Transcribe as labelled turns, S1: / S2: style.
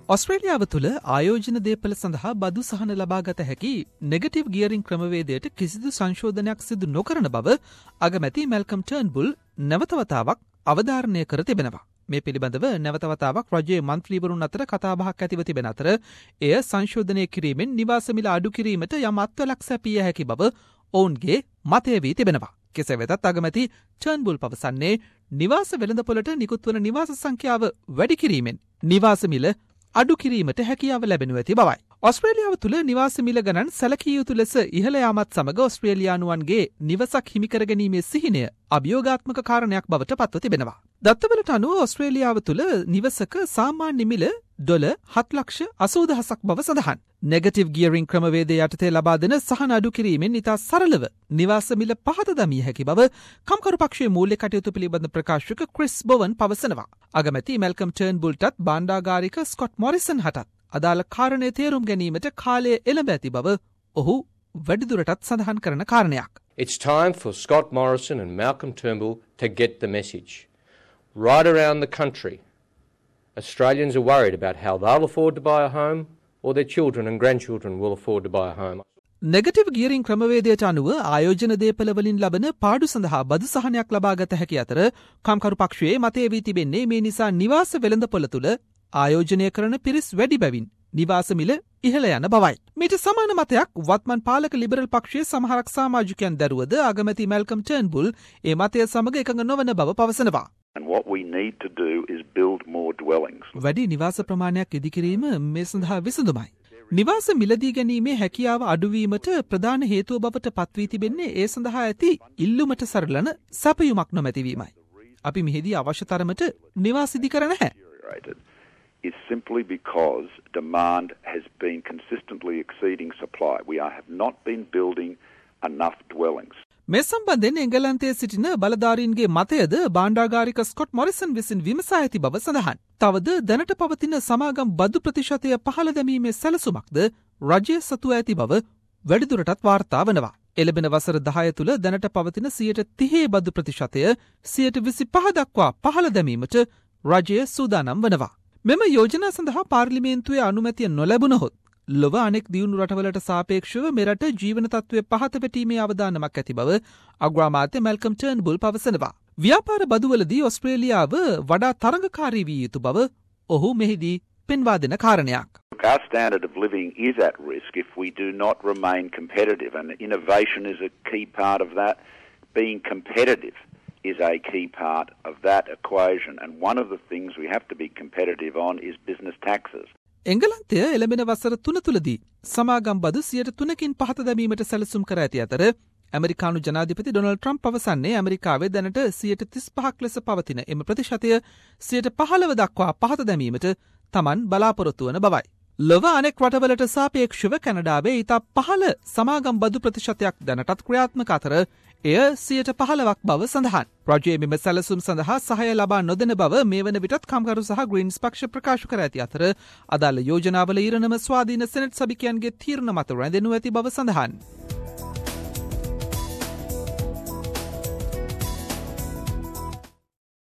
S1: ඔස්ට්‍රේලියාව තුළ ආයෝජන දේපල සඳහා බදු සහන ලබාගත හැකි නෙගටිව් ගියරින් ක්‍රමවේදයට කිසිදු සංශෝධනයක් සිදු නොකරන බව අගමැති මැල්කම් ටර්න්බුල් නැවතවතාවක් අවධාරණය කර තිබෙනවා. මේ පිළිබඳව නැවතවතාවක් රජයේ මන්ත්‍රීවරුන් අතර කතාබහක් ඇතිව තිබෙන අතර එය සංශෝධනය කිරීමෙන් නිවාස මිල අඩු කිරීමට යම් අත්වලක් සැපිය හැකි බව ඔවුන්ගේ මතය වී තිබෙනවා. කෙසේ වෙතත් අගමැති ටර්න්බුල් පවසන්නේ නිවාස වෙළඳපොළට නිකුත්වන නිවාස සංඛ්‍යාව වැඩි කිරීමෙන් නිවාස මිල අඩු කිරීමට හැකියාව ලැබෙනු ඇති බවයි. ඔස්ට්‍රේලියාව තුළ නිවාස මිල ගණන් සැලකිය යුතු ලෙස ඉහළ යාමත් සමග ඔස්ට්‍රේලියානුවන්ගේ නිවසක් හිමිකර ගැනීමේ සිහිනය අභියෝගාත්මක කාරණයක් බවට පත්ව තිබෙනවා. දත්තවලට අනුව ඔස්ට්‍රේලියාව තුළ නිවසක සාමාන්‍ය මිල $7,80,000ක් බව සඳහන්. නෙගටිව් ගියරින් ක්‍රමවේදය යටතේ ලබා දෙන සහන අඩු කිරීමෙන් ඉතා සරලව නිවාස මිල පහත දමිය හැකි බව කම්කරු පක්ෂයේ මූල්‍ය කටයුතු පිළිබඳ ප්‍රකාශක ක්‍රිස් බොවන් පවසනවා. අගමැති මැල්කම් ටර්න්බුල්ටත් බාණ්ඩාගාරික ස්කොට් මොරිසන් හටත් අදාළ කාරණය තේරුම් ගැනීමට කාලය එළඹ ඇති බව ඔහු වැඩිදුරටත් සඳහන් කරන කාරණයක්.
S2: It's time for Scott Morrison and Malcolm Turnbull to get the message. Right around the country, Australians are worried about how they'll afford to buy a home or their children and grandchildren will afford to buy a home.
S1: Negative gearing ක්‍රමවේදයට අනුව ආයෝජන දේපළවලින් ලබන පාඩු සඳහා බදු සහනයක් ලබාගත හැකි අතර කම්කරු පක්ෂයේ මතය වී තිබෙන්නේ මේ නිසා නිවාස වෙළඳපොළ තුළ ආයෝජනය කරන පිරිස් වැඩි බැවින් නිවාස මිල ඉහළ යන බවයි. මීට සමාන මතයක් වත්මන් පාලක ලිබරල් පක්ෂයේ සමහරක් සමාජිකයන් දැරුවද අගමැති මැල්කම් ටර්න්බුල් ඒ මතය සමග එකඟ නොවන බව පවසනවා.
S3: And what we need to do is build more dwellings.
S1: වැඩි නිවාස ප්‍රමාණයක් ඉදිකිරීම මේ සඳහා විසඳුමයි. නිවාස මිලදී ගැනීමේ හැකියාව අඩුවීමට ප්‍රධාන හේතුව බවට පත්වී තිබෙන්නේ ඒ සඳහා ඇති ඉල්ලුමට සරලන සැපයුමක් නොමැතිවීමයි. අපි මෙහිදී අවශ්‍ය තරමට නිවාස ඉදිකර නැහැ.
S3: Is simply because demand has been consistently exceeding supply. We have not been building enough dwellings.
S1: මේ සම්බන්ධයෙන් එංගලන්තයේ සිටින බලධාරීන්ගේ මතයද බාණ්ඩාගාරික ස්කොට් මොරිසන් විසින් විමසා ඇති බව සඳහන්. තවද දැනට පවතින සමාගම් බදු ප්‍රතිශතය පහළ දැමීමේ සැලසුමක්ද රජය සතුව ඇති බව වැඩිදුරටත් වාර්තා වනවා. එළබෙන වසර 10 තුළ දැනට පවතින 30% බදු ප්‍රතිශතය 25% දක්වා පහළ දැමීමට රජය සූදානම් වනවා. මෙම යෝජනා සඳහා පාර්ලිමේන්තුවේ අනුමැතිය නොලැබුණහොත් ලොව අනෙක් දියුණු රටවලට සාපේක්ෂව මෙරට ජීවන තත්ත්වය පහත වැටීමේ අවදානමක් ඇති බව අග්‍රාමාත්‍ය මැල්කම් ටර්න්බුල් පවසනවා. ව්‍යාපාර බදුවලදී ඔස්ට්‍රේලියාව වඩා තරඟකාරී විය යුතු බව ඔහු මෙහිදී පෙන්වා දෙන කාරණයක්.
S3: Our standard of living is at risk if we do not remain competitive, and innovation is a key part of that. Being competitive is a key part of that equation, and one of the things we have to be competitive on is business taxes.
S1: එංගලන්තය එළඹෙන වසර 3 තුලදී සමාගම් බදු 3%කින් පහත දැමීමට සැලසුම් කර ඇති අතර ඇමරිකානු ජනාධිපති ඩොනල්ඩ් ට්‍රම්ප් පවසන්නේ ඇමරිකාවේ දැනට 35% ලෙස පවතින එම ප්‍රතිශතය 15% දක්වා පහත දැමීමට තමන් බලාපොරොත්තු වන බවයි. ලොව අනෙක් රටවලට සාපේක්ෂව කැනඩාවේ ඉතා පහළ සමාගම් බදු ප්‍රතිශතයක් දැනටත් ක්‍රියාත්මක අතර එය 15% බව සඳහන්. රජයේ මෙම සැලසුම් සඳහා සහාය ලබා නොදෙන බව මේ වන විටත් කම්කරු සහ ග්‍රීන්ස් පක්ෂ ප්‍රකාශ කර ඇති අතර අදාළ යෝජනාවල ඉරණම ස්වාධීන සෙනෙට් සභිකයන්ගේ තීරණ මත රැඳෙනු ඇති බව සඳහන්.